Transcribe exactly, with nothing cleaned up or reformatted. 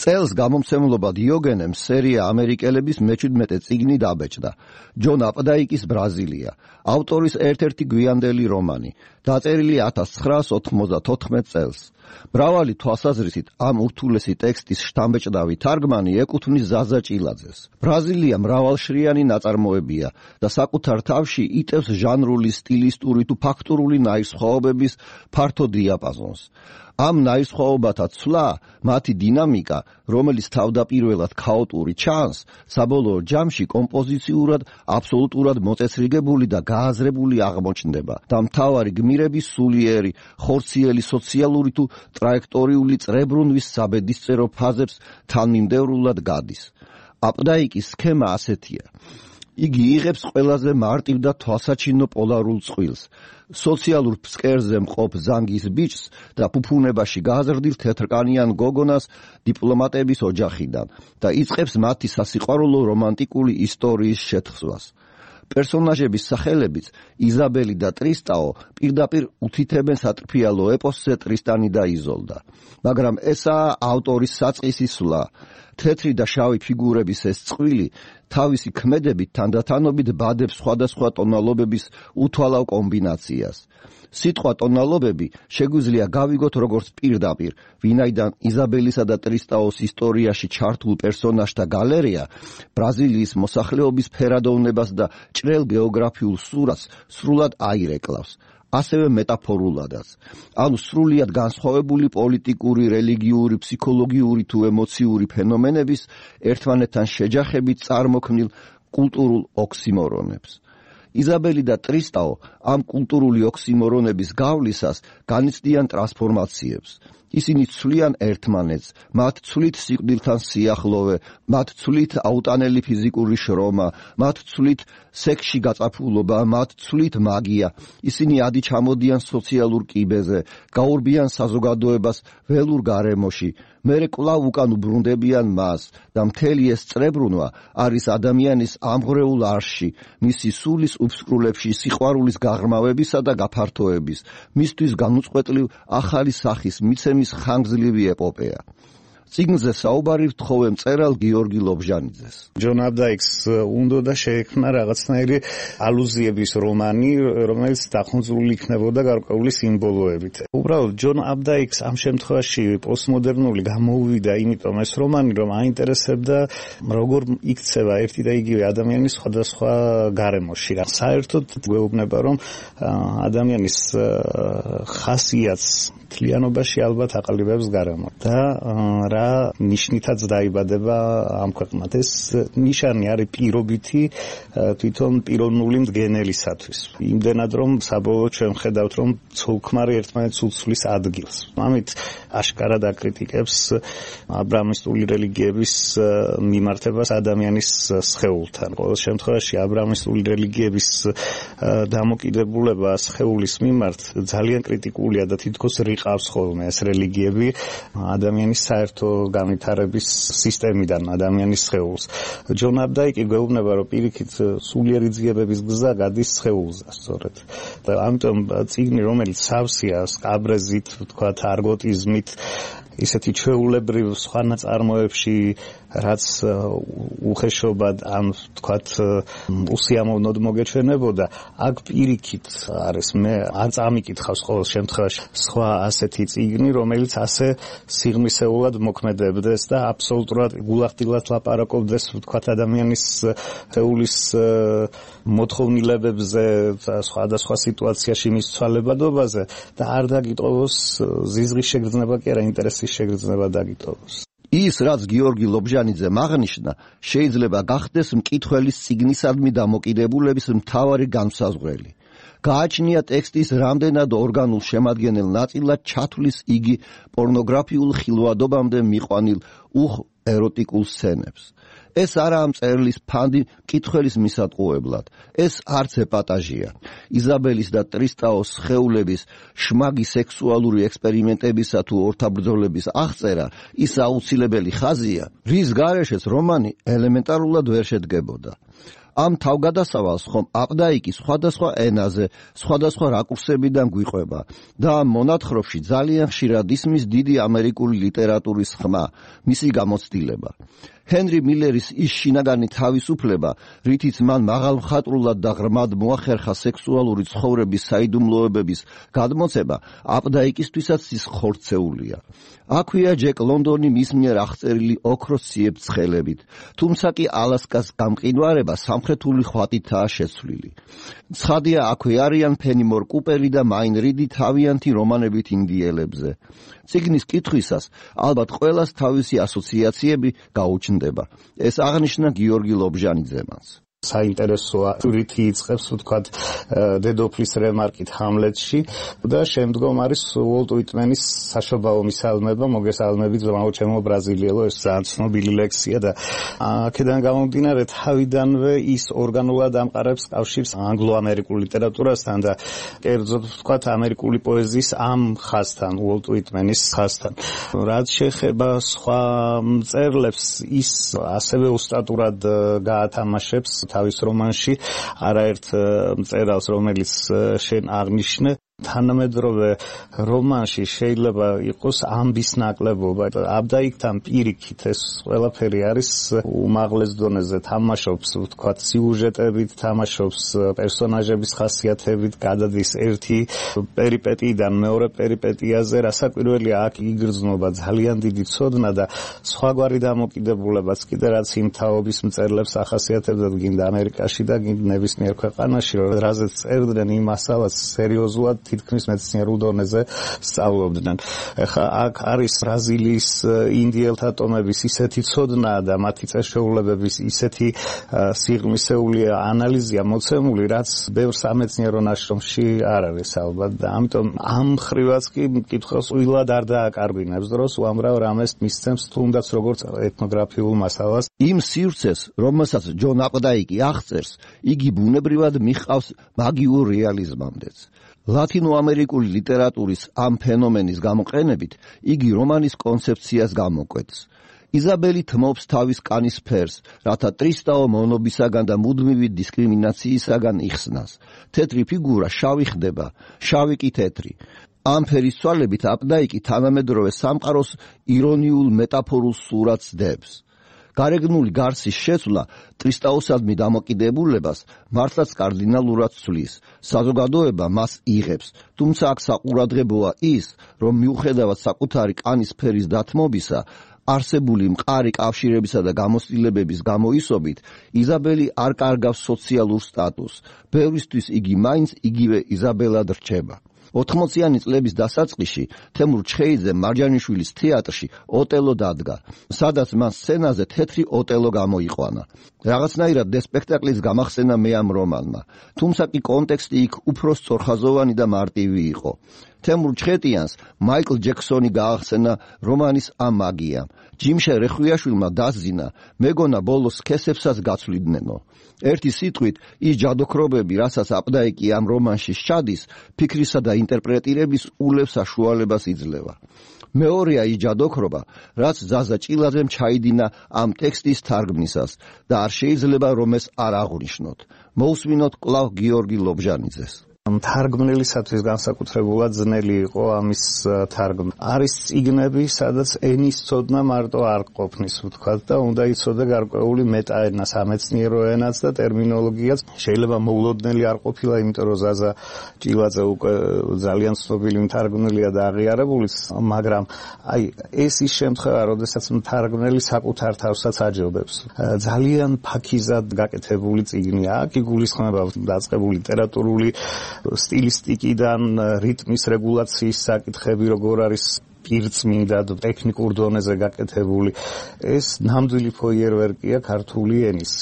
წელს გამომცემლობა დიოგენემ სერია ამერიკელების მეჩვიდმეტე წიგნი დაბეჭდა. ჯონ აპდაიკის ბრაზილია, ავტორის ერთ-ერთი გვიანდელი რომანი, დაწერილი ათას ცხრაას ოთხმოცდათოთხმეტ წელს. მრავალი თვალსაზრისით ამ ურთულესი ტექსტის შთამბეჭდავი თარგმანი ეკუთვნის ზაზა ჭილაძეს. ბრაზილია მრავალშრიანი ნაწარმოებია და საკუთარ თავში იტევს ჟანრული, სტილისტური თუ ფაქტურული ნაირსხვაობების ფართო დიაპაზონს. ამ ნაირსხვაობათა ცვლა, მათი დინამიკა, რომელიც თავდაპირველად ქაოტური ჩანს, საბოლოო ჯამში კომპოზიციურად, აბსოლუტურად მოწესრიგებული და გააზრებული აღმოჩნდება და მთავარი გმირების სულიერი, ხორციელი სოციალური თუ ტრაექტორიული წრებრუნვის საბედისწერო ფაზებს თანმიმდევრულად გადის. აპდაიკის სქემა ასეთია. იგი იღებს ყველაზე მარტივ და თვალსაჩინო პოლარულ წყვილს, სოციალურ ფსკერზე მყოფ ზანგის ბიჭს და ფუფუნებაში გაზრდილ თეთრკანიან გოგონას დიპლომატების ოჯახიდან და იწყებს მათი სასიყვარულო რომანტიკული ისტორიის შეთხზვას. პერსონაჟების სახელებიც იზაბელი და ტრისტაო პირდაპირ უთითებენ სატრფიალო ეპოსზე ტრისტანი და იზოლდა. მაგრამ ესაა ავტორის საწყისი სვლა. თეთრი და შავი ფიგურების ეს წყვილი თავისი ქმედებით თანდათანობით ბადებს სხვადასხვა ტონალობების უთვალავ კომბინაციას. სიტყვა ტონალობები შეგვიძლია გავიგოთ როგორც პირდაპირ, ვინაიდან იზაბელისა და ტრისტაოს ისტორიაში ჩართულ პერსონაჟთა გალერეა ბრაზილიის მოსახლეობის ფერადოვნებას და ჭრელ გეოგრაფიულ სურათს სრულად აირეკლავს. ასევე მეტაფორულადაც. ანუ სრულიად განსხვავებული პოლიტიკური, რელიგიური, ფსიქოლოგიური თუ ემოციური ფენომენების ერთმანეთთან შეჯახებით წარმოქმნილ კულტურულ ოქსიმორონებს. იზაბელი და ტრისტაო ამ კულტურული ოქსიმორონების გავლისას განიცდიან ტრანსფორმაციებს. ისინი ცვლიან ერთმანეთს, მათ ცვლით სიკვდილთან სიახლოვე, მათ ცვლით აუტანელი ფიზიკური შრომა, მათ ცვლით სექსში გაწაფულობა, მათ ცვლით მაგია. ისინი ადი ჩამოდიან სოციალურ კიბეზე, გაურბიან საზოგადოებას ველურ გარემოში, მერე კვლავ უკან უბრუნდებიან მას და მთელი ეს წრებრუნვა არის ადამიანის ამღვრეულ არში, მისი სულის უფსკრულებში სიყვარულის გაღრმავებისა და გაფართოების, მისთვის განუწყვეტლივ ახალი სახის მიცემის ხანგრძლივი ეპოპეა. წიგნზე საუბარი ვთხოვე მწერალ გიორგი ლობჟანიძეს. ჯონ აპდაიქს უნდა და შეექმნა რაღაცნაირი ალუზიების რომანი, რომელიც დახუნძურული იქნებოდა გარკვეული სიმბოლოებით. უბრალოდ ჯონ აპდაიქს ამ შემთხვევაში პოსტმოდერნული გამოუვიდა, იმიტომ ეს რომანი, რომ აინტერესებდა როგორ იქცევა ერთი და იგივე ადამიანის სხვადასხვა გარემოში. რა საერთოდ გვეუბნება, რომ ადამიანის ხასიათს მთლიანობაში ალბათ აყალიბებს გარემო და რა ნიშნითაც დაიბადება ამ ქვეყნად. ეს ნიშანი არის პირობითი თვითონ პიროვნული მდგენელისათვის. იმდენად რომ საბოლოოდ ჩვენ ვხედავთ, რომ ცოლ-ქმარი ერთმანეთს უცვლის ადგილს. ამით აშკარად აკრიტიკებს აბრამისტული რელიგიების მიმართებას ადამიანის სხეულთან. ყოველ შემთხვევაში აბრამისტული რელიგიების დამოკიდებულება სხეულის მიმართ ძალიან კრიტიკულია და თითქოს რიყავს ხოლმე ეს რელიგიები ადამიანის საერთო განვითარების სისტემიდან ადამიანის სხეულს. ჯონ აპდაიკი გვეუბნება, რომ პირიქით სულიერი ძიებების გზა გადის სხეულზე, სწორედ. და ამიტომ წიგნი, რომელიც სავსეა სკაბრეზით, თქვათ, არგოტიზმით, ისეთი ჩვეულებრივ სხვა ნაწარმოებში, რაც უხეშობად ან თქვათ უსიამოვნოდ მოგეჩვენებოდა, აქ პირიქით არის. მე არ წამიკითხავს ყოველ შემთხვევაში სხვა ასეთი წიგნი, რომელიც ასე სიღრმისეულად მოქმედებდეს და აბსოლუტურად გულახდილად ლაპარაკობდეს თქვათ ადამიანის თეულის მოთხოვნილებებზე, სხვადასხვა სიტუაციაში მის ცვალებადობაზე და არ დაგიტოვოს ზიზღის შეგრძნება კი არა, ინტერესის შეგრძნება დაგიტოვოს. ის, რაც გიორგი ლობჟანიძემ აღნიშნა, შეიძლება გახდეს მკითხველის წიგნისადმი დამოკიდებულების მთავარი განმსაზღვრელი. გააჩნია ტექსტის რამდენად ორგანულ შემადგენელ ნაწილად ჩათვლის იგი პორნოგრაფიულ ხილვადობამდე მიყვანილ უხ ეროტიკულ სცენებს. ეს არაა მწერლის ფანდი მკითხველის მისატყუებლად. ეს არც ეპატაჟია. იზაბელის და ტრისტაოს სხეულების შმაგი სექსუალური ექსპერიმენტებისა თუ ორთაბრძოლების აღწერა ის აუცილებელი ხაზია, რის გარეშეც რომანი ელემენტარულად ვერ შედგებოდა. ამ თავგადასავალს ხომ აპდაიკი სხვადასხვა ენაზე, სხვადასხვა რაკურსებიდან გვიყვება და ამ მონათხრობში ძალიან ხშირად ისმის დიდი ამერიკული ლიტერატურის ხმა, მისი გამოცდილება. ჰენრი მილერის ის შინაგანი თავისუფლება, რითიც მან მაღალმხატვრულად და ღრმად მოახერხა სექსუალური ცხოვრების საიდუმლოებების გადმოცემა, აპდაიკისთვისაც ის ხორცეულია. აქვეა ჯეკ ლონდონი მის მიერ აღწერილი ოქროს ციებ-ცხელებით, თუმცა კი ალასკას გამყინვარება სამხრეთული ხვატითაა შეცვლილი. ცხადია, აქვე არიან ფენიმორ კუპერი და მაინ რიდი თავიანთი რომანებით ინდიელებზე. წიგნის კითხვისას ალბათ ყველას თავისი ასოციაციები გაუჩნდება. ეს აღნიშნა გიორგი ლობჟანიძემაც. საინტერესოა რითი იწყებს ვთქვათ დედოფლის რემარკით ჰამლეტში და შემდგომ არის უოლტ უიტმენის საშობაო მისალმება, მოგესალმებით ზმაო ჩემო ბრაზილიელო, ეს ძალიან ცნობილი ლექსია და აქედან გამომდინარე თავიდანვე ის ორგანულად ამყარებს კავშირს ანგლო-ამერიკულ ლიტერატურასთან და კერძოდ ვთქვათ ამერიკული პოეზიის ამ ხაზთან, უოლტ უიტმენის ხაზთან. რაც შეეხება სხვა მწერლებს, ის ასევე ოსტატურად გაათამაშებს თავის რომანში არაერთ მწერალს, რომელიც შენ აღნიშნე. თანამედროვე რომანში შეიძლება იყოს ამბის ნაკლებობა. აბდაიკთან პირიქით ეს ყველაფერი არის უმაღლეს დონეზე, თამაშობს ვთქვათ სიუჟეტებით, თამაშობს პერსონაჟების ხასიათებით, გადადის ერთი პერიპეტიიდან მეორე პერიპეტიაზე, რასაკვირველია აქ იგრძნობა ძალიან დიდი ცოდნა და სხვაგვარი დამოკიდებულებაც კიდე რაც იმ თაობის მწერლებს ახასიათებდა გინდა ამერიკაში და გინდა ნებისმიერ ქვეყანაში, რაზეც წერდნენ იმ მასალას სერიოზულად თითქმის მეცნიერულ დონეზე სწავლობდნენ. ეხლა აქ არის ბრაზილიის ინდიელთა ტომების ისეთი ცოდნა და მათი წესშეულებების ისეთი სიღრმისეული ანალიზია მოცემული, რაც ბევრ სამეცნიერო ნაშრომში არ არის ალბათ და ამიტომ ამ ხრივაც კი მკითხველს უილად არ დააკარგვინებს დროს, უამრავ რამეს მისცემს თუნდაც როგორც ეთნოგრაფიულ მასალას. იმ სივრცეს, რომელსაც ჯონ აპდაიკი აღწერს, იგი ბუნებრივად მიჰყავს მაგიურ რეალიზმამდეც. ლათინოამერიკული ლიტერატურის ამ ფენომენის გამოყენებით იგი რომანის კონცეფციას გამოკვეთს. იზაბელი თმობს თავის კანის ფერს, რათა ტრისტაო მონობისაგან და მუდმივი დისკრიმინაციისაგან იხსნას. თეთრი ფიგურა შავი ხდება, შავი კი თეთრი. ამ ფერის ცვალებით აპდაიკი თანამედროვე სამყაროს ირონიულ მეტაფორულ სურათს დებს. გარეგნული გარსის შეცვლა ტრისტაოსადმი დამოკიდებულებას მართლაც კარდინალურად ცვლის. საზოგადოება მას იღებს, თუმცა აქ საყურადღებოა ის, რომ მიუხედავად საკუთარი კანის ფერის დათმობისა, არსებული მყარი კავშირებისა და გამოცდილებების გამოისობით, იზაბელი არ კარგავს სოციალურ სტატუსს. ბევრისთვის იგი მაინც იგივე იზაბელად რჩება. ოთხმოციანი წლების დასაწყისში თემურ ჩხეიძემ მარჯანიშვილის თეატრში ოტელო დადგა, სადაც მან სცენაზე თეთრი ოტელო გამოიყვანა. რაღაცნაირად სპექტაკლის გამახსენა მე ამ რომანმა, თუმცა კი კონტექსტი იქ უფრო სწორხაზოვანი და მარტივი იყო. თემურ ჩხეტიანს მაიკლ ჯექსონი გაახსენა რომანის ამ მაგიამ. ჯიმშე რეხვიაშვილმა დასძინა, მეგონა ბოლოს სქესებსაც გაცვლიდნენ. ერთი სიტყვით, ის ჯადოქრობები, რასაც აპდაიკი ამ რომანში სჩადის, ფიქრისა და ინტერპრეტირების ულევ საშუალებას იძლევა. მეორეა ის ჯადოქრობა, რაც ზაზა ჭილაძემ ჩაიდინა ამ ტექსტის თარგმნისას და არ შეიძლება რომ ეს არ აღვნიშნოთ. მოусმინოთ კვლავ გიორგი ლობჟანიძეს. თარგმნელისათვის განსაკუთრებულად ძნელი იყო ამის თარგმნა. არის წიგნები, სადაც ენის ცოდნა მარტო არ ყოფნის, ვთქვათ და უნდა იცოდე გარკვეული მეტაენა, სამეცნიერო ენაც და ტერმინოლოგიაც. შეიძლება მოულოდნელი არ ყოფილა, იმიტომ რომ ზაზა ჭილაძე უკვე ძალიან ცნობილი მთარგმნელია და აღიარებულიც, მაგრამ აი ეს ის შემთხვევა, როდესაც მთარგმნელი საკუთარ თავსაც აჯობებს. ძალიან ფაქიზად გაკეთებული წიგნია. აქ იგულისხმება დაწყებული ლიტერატურული სტილისტიკიდან რიტმის რეგულაციის საკითხები, როგორ არის პირწმინდა ტექნიკურ დონეზე გაკეთებული. ეს ნამდვილი ფოიერვერკია ქართული ენის.